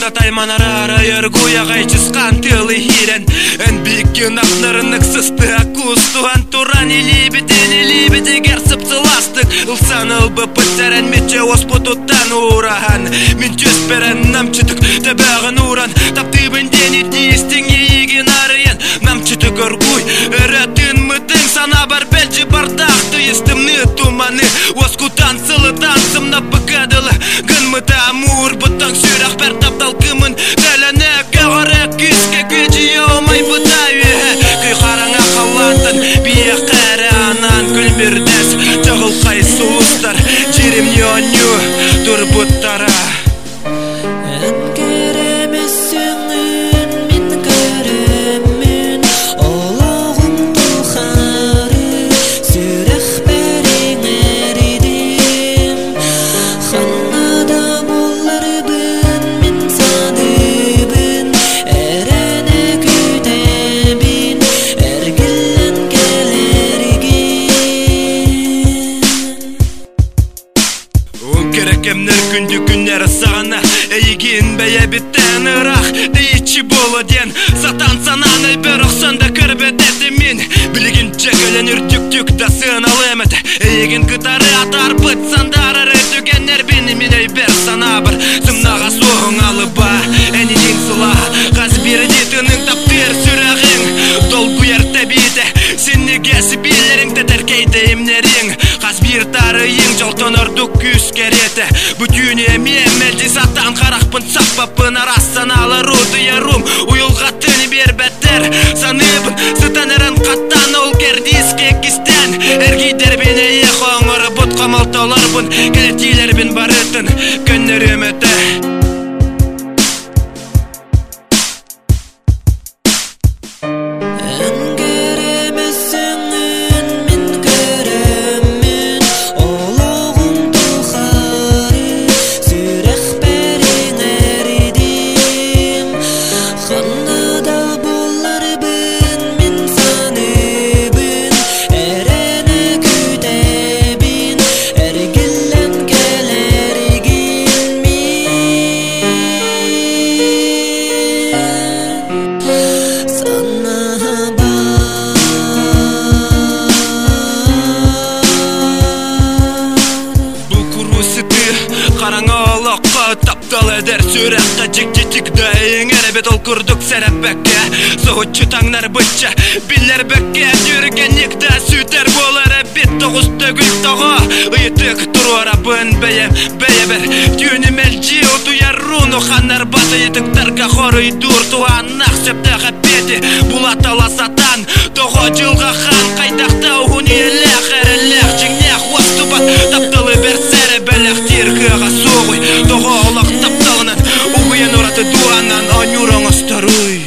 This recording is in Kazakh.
Татай манарара яргуя гайчысқан тылы хирен Эн бикки нахнарыннык сысты акустуан Туран илибите герсып цыластык Илсан ылбы пыттарен метче оспутуттан урахан Мен чөсперен намчытык тебағын уран Таптыбын денит нестің егін арыен Намчытык оргуй әрәтін мытың Сана бар бәлчі бардақты естімні туманы Оскутан сылы танцым напыкадылы Гын мыта амур бұттың сүйрақ бәр таптал кымын Дәләне кәғарек күске күчі еумай бұтайы Көй қараңа қалатын бие қәрі анан күлмердәс Жағыл қай сұлыстар жерім ню тұр бұттара Керекемнер күнді күннер сағана Эйгин бәйе біттен ұрақ Дейітші болу ден Сатан сананы бір ұқсанда кірбететі мен Білігін чекілен үртік да сынал әмет Эйгин күтары атар бұт сандар Түгеннер бені меней бер сана бір Сымнаға соғың алыба Әнеден сұла Қаз бір детінің таптыр сүрағың Долгу ерті бейді Сені кәсі белерің тәтәркейді емнерің Қаз бір тарыйың жалтын ұрдық күс кереті Бүтіне мен мәлді сатан қарақпын саппапын Арасан алы руды ярум Уйылға түні бер бәттер Саныбын сытан әрін қаттан ол кердіске кістен Әргейдер бені еқоңыры бұт қамалталарбын Кәлетейлер бен барытын көннер өметі Таптал әдер сүрәққа жик-жик дайың әрәбет ол күрдік сәрәп бәкке Соғытшы таңнар бұтча Биллер бәкке дүрген екті сүтер болар әбет Тоғыз төгіл тоғы Үйітік тұруара бұн бәйе бәр Түйіні мәлчі ұтуя руну Ханар баты етіктарға қоры дур Туған нақсепті қапеті Бұлатала сатан Тоғы жылға хан қайдақта ұғын еләқ әріләқ Жіңнәқ уастубат Тапталы бәр сәрі бәләқ Тиргіға соғой Тоғы олақ тапталынан Уғыян ұраты дуанан Анюраңыз таруй